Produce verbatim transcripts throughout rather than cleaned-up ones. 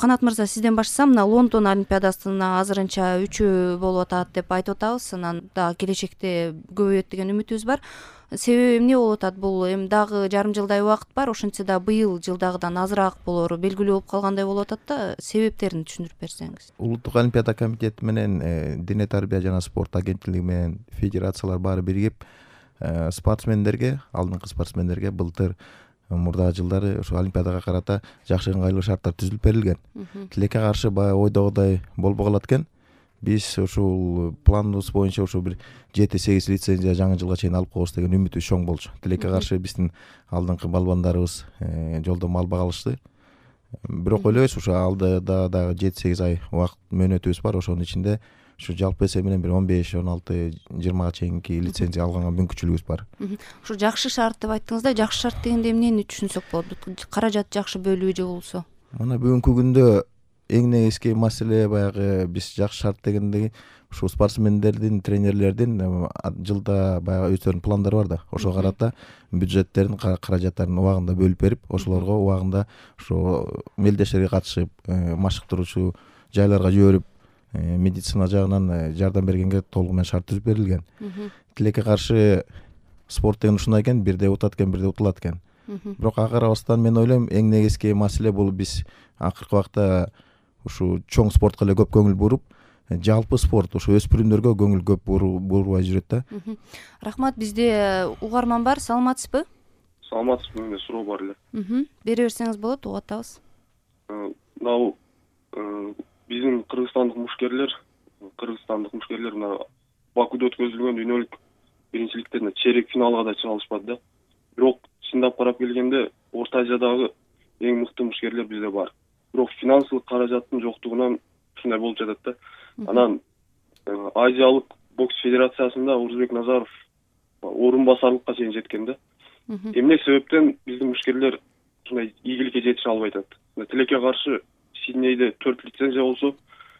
Канат мырза, сизден баштасам. Мына Лондон олимпиадасына азырынча үчөө болуп атат деп айтып атабыз. Анан дагы келечекте көбөйөт деген үмүтүбүз бар. Себеби эмне болуп атат? Бул эми дагы жарым жылдай убакыт бар. Ошентсе да быйыл жылдагыдан азыраак болоору белгилүү болуп калгандай болуп атат да. Себептерин түшүндүрүп берсеңиз. Улуттук олимпиада комитети менен Дене тарбия жана спорт агенттиги менен федерациялар баары биригип спортсмендерге, алдыңкы спортсмендерге былтыр мурдагы жылдары ошо олимпиадага карата жакшы ыңгайлуу шарттар түзүлүп берилген. Тилекке каршы баягы ойдогудай болбой калат экен. Биз ушул планыбыз боюнча ошо бир жети сегиз лицензия жаңы жылга чейин алып коебуз деген үмүтүбүз чоң болчу. Тилекке каршы биздин алдыңкы балбандарыбыз жолдомо албай калышты. Бирок ойлойбуз, ушу алдыда дагы жети сегиз ай убакыт мөөнөтүбүз бар. Ошонун ичинде ушу жалпы эсеби менен бир он беш он алты жыйырмага чейинки лицензия алганга мүмкүнчүлүгүбүз бар. Ушу жакшы шарт деп айттыңыз да, жакшы шарт дегенде эмнени түшүнсөк болот? Каражат жакшы бөлүү же болсо? Мына бүгүнкү күндө эң негизги маселе баягы биз жакшы шарт дегенде ушу спортсмендердин, тренерлердин жылда баягы өздөрүнүн пландары бар да. Ошого карата бюджеттерин, каражаттарын убагында бөлүп берип, ошолорго убагында ошо мелдештерге катышып, машыктыруучу жайларга жиберип, медицина жагынан жардам бергенге толугу менен шарт түзүп берилген. Тилекке каршы спорт деген ушундай экен, бирде утат экен, бирде утулат экен. Бирок ага карабастан мен ойлойм, эң негизги маселе бул биз акыркы убакта ушу чоң спортко эле көп көңүл буруп, жалпы спорт ушу өспүрүмдөргө көңүл көп бурбай жүрөт да. Рахмат. Бизде угарман бар. Саламатсызбы? Саламатсызбы, менде суроо бар эле. Бере берсеңиз болот, угуп атабыз. Мына биздин кыргызстандык мушкерлер, кыргызстандык мушкерлер мына Бакуде өткөзүлгөн дүйнөлүк биринчиликтерде чейрек финалга да чыга алышпады да. Бирок чындап карап келгенде Орто Азиядагы эң мыкты мушкерлер бизде бар. Бирок финансылык каражаттын жоктугунан ушундай болуп жатат да. Анан Азиялык бокс федерациясында Орузбек Назаров орун басарлыкка чейин жеткен да. Эмне себептен биздин мушкерлер ушундай ийгиликке жетише албай атат? Тилекке каршы Сиднейде төрт лицензия болсо,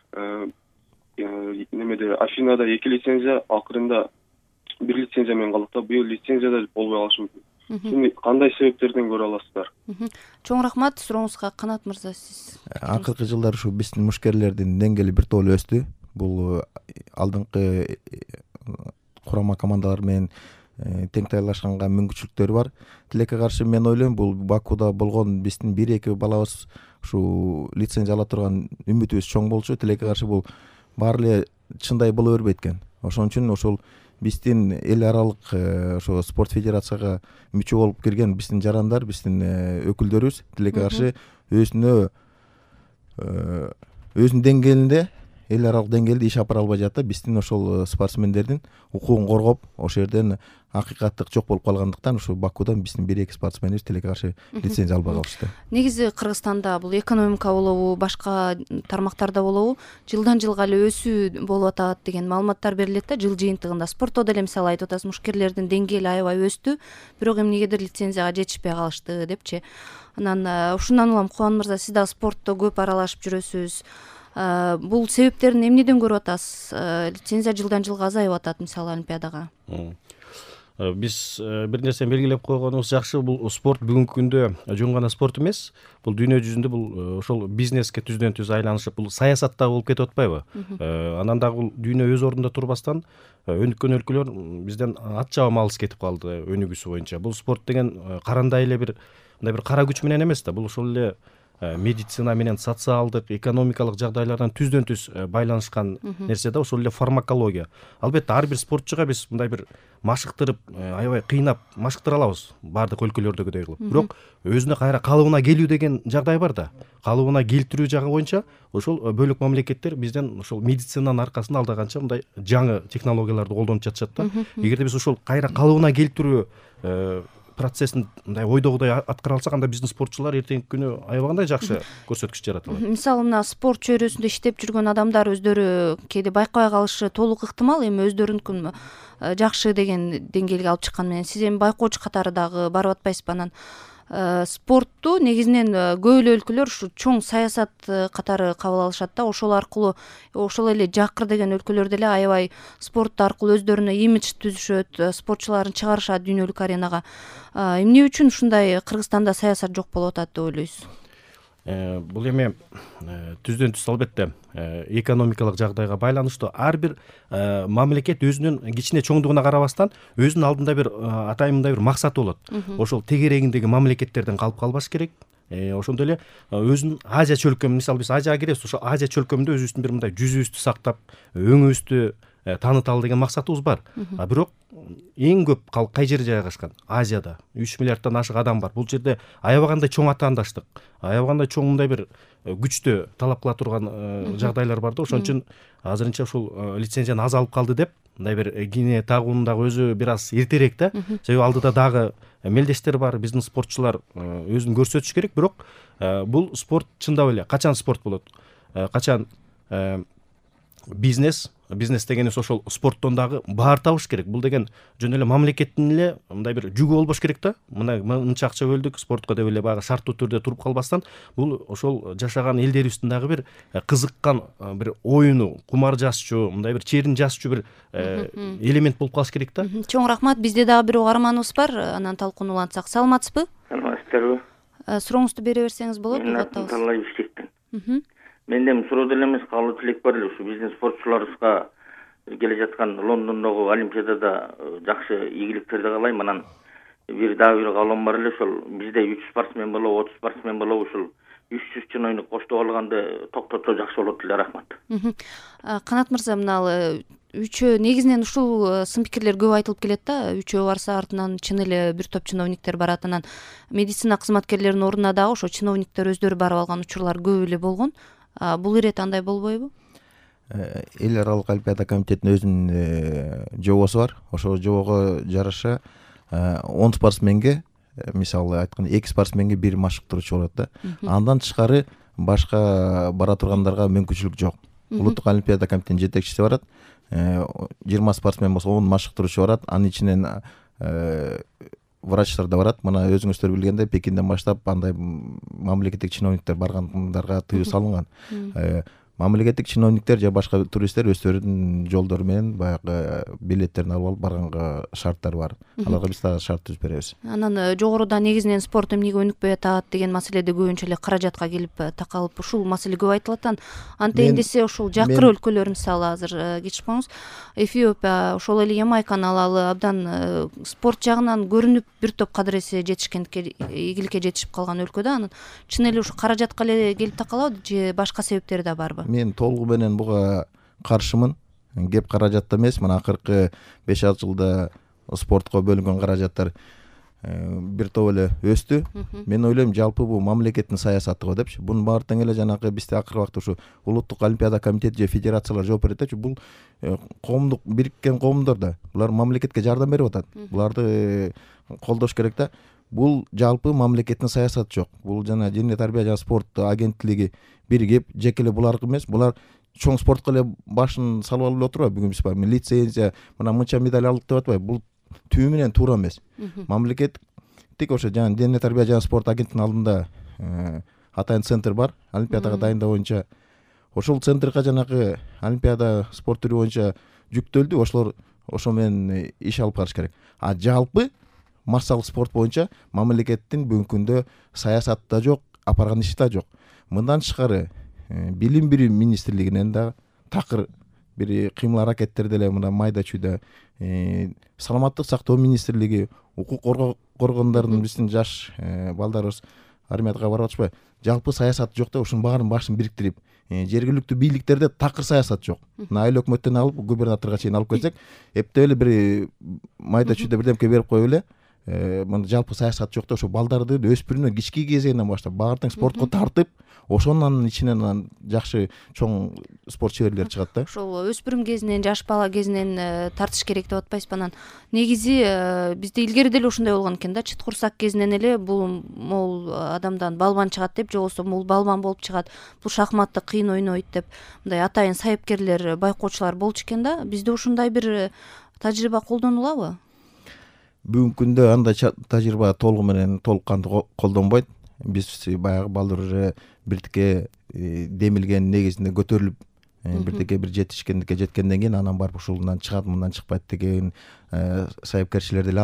немеде Афинада эки лицензия, акырында бир лицензия менен калдык да. Быйыл лицензияда болбой калышы мүмкүн. Сиз кандай себептерден көрө аласыздар? Чоң рахмат сурооңузга. Канат мырза, сиз? Акыркы жылдары ушу биздин мушкерлердин деңгээли бир тоолу өстү. Бул алдыңкы курама командалар менен тең даярдашканга мүмкүнчүлүктөрү бар. Тилекке каршы мен ойлойм, бул Бакуда болгон биздин бир эки балабыз ушу лицензия ала турган үмүтүбүз чоң болчу. Тилекке каршы бул баары эле чындай боло бербейт экен. Ошон үчүн ошол биздин эл аралык ошо спорт федерацияга мүчө болуп кирген биздин жарандар, биздин өкүлдөрүбүз тилекке каршы өзүнө өзүнүн деңгээлинде, эл аралык деңгээлде иш алып бара албай жатат. Биздин ошол спортсмендердин укугун коргоп, ошол жерден акыйкаттык жок болуп калгандыктан ушу Бакудан биздин бир эки спортсменибиз тилекке каршы лицензия албай калышты. Негизи Кыргызстанда бул экономика болобу, башка тармактарда болобу, жылдан жылга эле өсүү болуп атат деген маалыматтар берилет да жыл жыйынтыгында. Спортто деле мисалы айтып атасыз, мушкерлердин деңгээли аябай өстү, бирок эмнегедир лицензияга жетишпей калышты депчи. Анан ушундан улам Кубан мырза, сиз да спортто көп аралашып жүрөсүз. Бул себептерин эмнеден көрүп атасыз? Лицензия жылдан жылга азайып атат, мисалы олимпиадага. Биз бир нерсени белгилеп койгонубуз жакшы. Бул спорт бүгүнкү күндө жөн гана спорт эмес. Бул дүйнө жүзүндө бул ошол бизнеске түздөн түз айланышып, бул саясат дагы болуп кетип атпайбы? Анан дагы бул дүйнө өз ордунда турбастан өнүккөн өлкөлөр бизден ат чабам алыс кетип калды өнүгүүсү боюнча. Бул спорт деген карандай эле бир мындай бир кара күч менен эмес да. Бул ошол эле медицина менен социалдык, экономикалык жагдайлардан түздөн түз байланышкан нерсе да, ошол эле фармакология. Албетте ар бир спортчуга биз мындай бир машыктырып, аябай кыйнап машыктыра алабыз баардык өлкөлөрдөгүдөй кылып. Бирок өзүнө кайра калыбына келүү деген жагдай бар да. Калыбына келтирүү жагы боюнча ошол бөлөк мамлекеттер бизден ошол медицинанын аркасында алда канча мындай жаңы технологияларды колдонуп жатышат да. Эгерде биз ошол кайра калыбына келтирүү процессин мындай ойдогудай аткара алсак, анда биздин спортчулар эртеңки күнү аябагандай жакшы көрсөткүч жарата алат. Мисалы мына спорт чөйрөсүндө иштеп жүргөн адамдар өздөрү кээде байкабай калышы толук ыктымал. Эми өздөрүнүн жакшы деген деңгээлге алып чыккан менен сиз эми байкоочу катары дагы барып атпайсызбы? Анан спортту негизинен көп эле өлкөлөр ушу чоң саясат катары кабыл алышат да. Ошол аркылуу ошол эле жакыр деген өлкөлөр деле аябай спорт аркылуу өздөрүнө имидж түзүшөт, спортчуларын чыгарышат дүйнөлүк аренага. Эмне үчүн ушундай Кыргызстанда саясат жок болуп атат деп ойлойсуз? бул эми түздөн түз албетте экономикалык жагдайга байланыштуу. Ар бир мамлекет өзүнүн кичине чоңдугуна карабастан өзүнүн алдында бир атайын бир максаты болот. Ошол тегерегиндеги мамлекеттерден калып калбаш керек. Ошондой эле өзүнүн Азия чөлкөмүн, мисалы биз Азияга киребиз, ошо Азия чөлкөмүндө өзүбүздүн бир мындай жүзүбүздү сактап, өңүбүздү тааныталы деген максатыбыз бар. А бирок эң көп калк кай жерде жайгашкан? Азияда үч миллиарддан ашык адам бар. Бул жерде аябагандай чоң атаандаштык, аябагандай чоң мындай бир күчтү талап кыла турган жагдайлар бар да. Ошон үчүн азырынча ушул лицензияны аз алып калды деп мындай бир кийине тагуунун дагы өзү бир аз эртерээк да. Себеби алдыда дагы мелдештер бар, биздин спортчулар өзүн көрсөтүш керек. Бирок бул спорт чындап эле качан спорт болот? Качан бизнес, бизнес дегенибиз ошол спорттон дагы баар табыш керек. Бул деген жөн эле мамлекеттин эле мындай бир жүгү болбош керек да. Мына мынча акча бөлдүк спортко деп эле баягы шарттуу түрдө туруп калбастан, бул ошол жашаган элдерибиздин дагы бир кызыккан бир оюну, кумар жазчу, мындай бир черин жазчу бир элемент болуп калыш керек да. Чоң рахмат. Бизде дагы бир угарманыбыз бар, анан талкуулансак. Саламатсызбы? Саламатсыздарбы? Сурооңузду бере берсеңиз болот. Мен Талай Бишкектен. Менден суроо эле эмес, каалоо тилек бар эле. Ушу биздин спортчуларыбызга келе жаткан Лондондогу Олимпиадада жакшы ийгиликтерди каалайм. Анан бир дагы бир каалоом бар эле, ошол бизде үч спортсмен болобу, отуз спортсмен болобу, ушул үч жүз чыноюну коштоп алганды токтотсо жакшы болот эле. Рахмат. Канат мырза, мына үчөө негизинен ушул сын пикирлер көп айтылып келет да. Үчөө барса артынан чын эле бир топ чиновниктер барат. Анан медицина кызматкерлеринин ордуна дагы ошо чиновниктер өздөрү барып алган учурлар көп эле болгон. Бул ирет андай болбойбу? Эл аралык Олимпиада комитетинин өзүнүн жобосу бар. Ошол жобого жараша он спортсменге, мисалы айтканда эки спортсменге бир машыктыруучу болот да. Андан тышкары башка бара тургандарга мүмкүнчүлүк жок. Улуттук Олимпиада комитетинин жетекчиси барат. жыйырма спортсмен болсо он машыктыруучу барат. Анын ичинен врачтар да барат. Мына өзүңүздөр билгендей, Пекинден баштап андай мамлекеттик чиновниктер баргандарга тыюу салынган. Мамлекеттик чиновниктер же башка туристтер өздөрүнүн жолдору менен баягы билеттерин алып алып барганга шарттар бар. Аларга биз дагы шарт түзүп беребиз. Анан жогоруда негизинен спорт эмнеге өнүкпөй атат деген маселеде көбүнчө эле каражатка келип такалып ушул маселе көп айтылат. Антейин десе ушул жакыр өлкөлөр, мисалы азыр кетишпоңуз, Эфиопия, ошол эле Ямайканы алалы, абдан спорт жагынан көрүнүп бир топ кадыресе жетишкендикке, ийгиликке жетишип калган өлкө да. Анан чын эле ушу каражатка эле келип такалабы же башка себептери да барбы? Мен толугу менен буга каршымын. Кеп каражатта эмес. Мына акыркы беш алты жылда спортко бөлүнгөн каражаттар бир топ эле өстү. Мен ойлойм, жалпы бул мамлекеттин саясаты го депчи. Бунун баары тең эле жанагы бизде акыркы убакта ушу улуттук олимпиада комитети же федерациялар жооп берет депчи. Бул коомдук бириккен коомдор да. Булар мамлекетке жардам берип атат. Буларды колдош керек да. Бул жалпы мамлекеттин саясаты жок. Бул жана дене тарбия жана спорт агенттиги биригип, жеке эле буларга эмес, булар чоң спортко эле башын салып алып отурбайбы? Бүгүн биз баягы лицензия, мына мынча медаль алдык деп атпайбы? Бул түбү менен туура эмес. Мамлекеттик ошо жана дене тарбия жана спорт агенттигинин алдында атайын центр бар, олимпиадага дайындоо боюнча. Ошол центрге жанагы олимпиада спорт түрү боюнча жүктөлдү. Ошолор ошо менен иш алып барыш керек. А жалпы массалык спорт боюнча мамлекеттин бүгүнкү күндө саясаты да жок, апарган иши да жок. Мындан тышкары билим берүү министрлигинен да такыр бир кыймыл аракеттер деле мына майда чүйдө, саламаттык сактоо министрлиги, укук коргондордун биздин жаш балдарыбыз армияга барып атышпайбы? Жалпы саясат жок да. Ушунун баарын башын бириктирип, жергиликтүү бийликтерде такыр саясат жок. Мына айыл өкмөттөн алып губернаторго чейин алып келсек, эптеп эле бир майда чүйдө бирдемке берип коюп эле, мына жалпы саясат жок да. Ошо балдарды өспүрүмдөн кички кезегинен баштап баары тең спортко тартып, ошонун ичинен жакшы чоң спорт чеберлер чыгат да. Ошол өспүрүм кезинен, жаш бала кезинен тартыш керек деп атпайсызбы? Анан негизи бизде илгери деле ушундай болгон экен да. Чыт курсак кезинен эле бул могул адамдан балбан чыгат деп, же болбосо бул балбан болуп чыгат, бул шахматты кыйын ойнойт деп мындай атайын сайыпкерлер, байкоочулар болчу экен да. Бизде ушундай бир тажрыйба колдонулабы? Бүгүнкү күндө андай тажрыйба толугу менен толук кандуу колдонбойт. Биз баягы балдар уже биртике демилген негизинде көтөрүлүп, биртике бир жетишкендикке жеткенден кийин анан барып ушулдан чыгат, мындан чыкпайт деген сайыпкерчилер деле аз.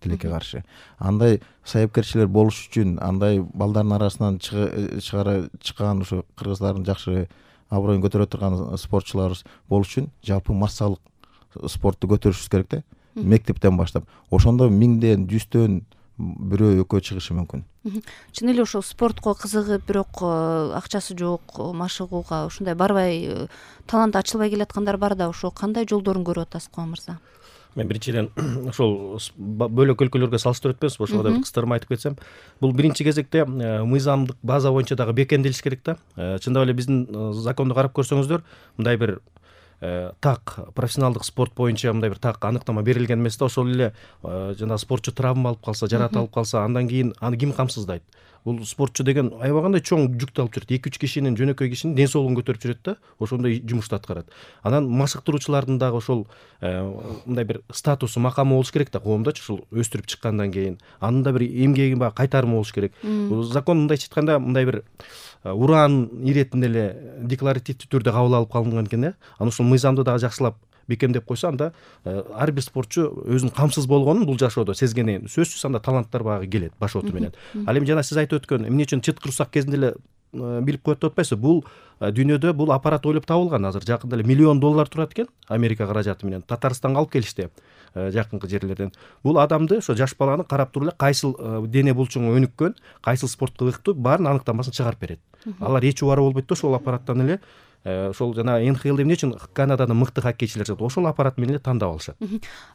тилекке каршы. Андай сайыпкерчилер болуш үчүн, андай балдардын арасынан чыгара чыккан ушу кыргыздардын жакшы аброюн көтөрө турган спортчулар болуш үчүн жалпы массалык спортту көтөрүшүбүз керек да. Мектептен баштап. Ошондо миңден, жүздөн бирөө экөө чыгышы мүмкүн. Чын эле ошол спортко кызыгып, бирок акчасы жок, машыгууга ушундай барбай, талант ачылбай келаткандар бар да, ошо кандай жолдорун көрүп атасыз Кубан мырза? Мен биринчиден ошол бөлөк өлкөлөргө салыштырып өтпөйбүз, ошого да кыстырма айтып кетсем, бул биринчи кезекте мыйзамдык база боюнча дагы бекемделиш керек да. Чындап эле биздин законду карап көрсөңүздөр, мындай бир так профессионалдык спорт боюнча мындай бир так аныктама берилген эмес да. Ошол эле жана спортчу травма алып калса, жарат алып калса, андан кийин аны ким камсыздайт? Бул спортчу деген аябагандай чоң жүктү алып жүрөт. эки үч кишинин, жөнөкөй кишинин ден соолугун көтөрүп жүрөт да. Ошондой жумушту аткарат. Анан машыктыруучулардын дагы ошол мындай бир статусу, макамы болуш керек да коомдочу, ушул өстүрүп чыккандан кийин. Анын да бир эмгеги бар, кайтарымы болуш керек. Закон мындайча айтканда мындай бир уран иретинде эле декларативдүү түрдө кабыл алып калынган экен э. Аны ушул мыйзамды дагы жакшылап бекемдеп койсо, анда ар бир спортчу өзүнүн камсыз болгонун бул жашоодо сезгенин сөзсүз анда таланттар багы келет башоту менен. Ал эми жана сиз айтып өткөн эмне үчүн чыткыр усак кезинде эле билип коет деп атпайсызбы? Бул дүйнөдө бул аппарат ойлоп табылган. Азыр жакында эле миллион доллар турат экен Америка каражаты менен. Татарстанга алып келишти жакынкы жерлерден. Бул адамды, ошо жаш баланы карап туруп эле кайсыл дене булчуңу өнүккөн, кайсыл спортко ыктуу баарын аныктамасын чыгарып берет. Алар эч убары болбойт да ошол аппараттан эле. Ошол жана эн ха элде эмне үчүн Канаданын мыкты хоккейчилери жатат? Ошол аппарат менен эле тандап алышат.